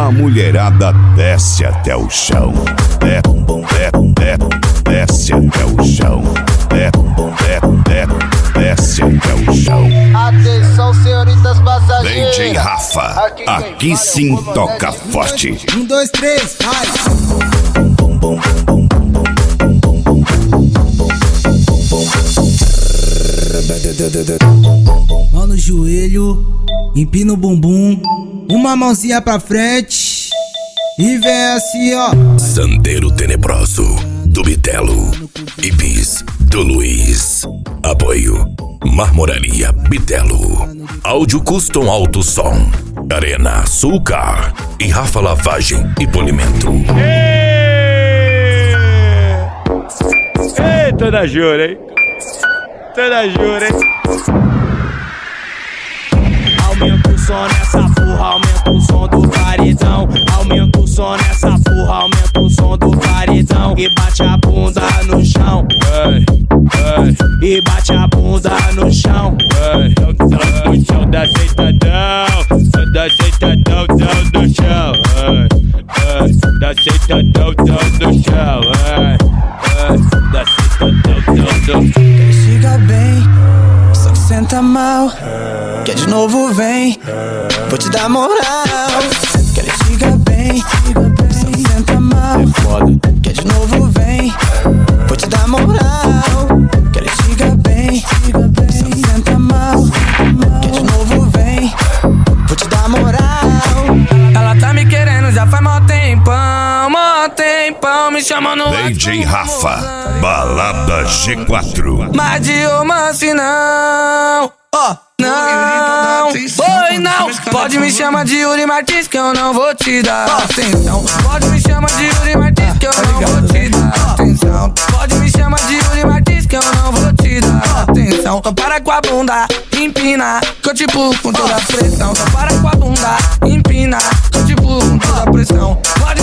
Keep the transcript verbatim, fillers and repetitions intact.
A mulherada desce até o chão. É, é, é, desce até o chão. É, é, é, desce até o chão. Atenção, senhoritas passageiras. D J Rafa, aqui, aqui sim toca forte. Um, dois, três, vai! Mão no joelho, empina o bumbum, uma mãozinha pra frente e vem assim, ó. Sandeiro Tenebroso do Bitelo e Bis do Luiz. Apoio Marmoraria Bitelo. Áudio Custom Alto Som. Arena Açúcar e Rafa Lavagem e Polimento. Ei, tô na jura, hein? Tô na jura, hein? Aumenta o som nessa porra, aumenta o som do paredão. Aumenta o som nessa porra, aumenta o som do paredão. E bate a bunda no chão, Ei, ei, e bate a bunda no chão. ei. No chão da aceitadão, da aceitadão, dão no chão. Ei, ei, da aceitadão, dão no chão. Ei, ei, da aceitadão, dão no chão. Chega bem, só que senta mal. Quer de novo, vem, vou te dar moral. Quer ele chega bem, só que senta mal. É foda. Quer de novo, vem, vou te dar moral. Quer ele chega bem, só que senta mal. Quer de novo, vem, vou te dar moral. Ela tá me querendo já faz mó tempão, mó tempão, me chamando. D J Rafa, Balada G quatro. Mas de romance não, ó, oh, não, oi não. Pode me chamar de Yuri Martins que eu não vou te dar atenção. Pode me chamar de Yuri Martins que eu não vou te dar atenção. Pode me chamar de Yuri Martins que eu não vou te dar atenção. Então para com a bunda, empina, que eu te pulo com toda a pressão. Então para com a bunda, empina, que eu te pulo com toda a pressão. Pode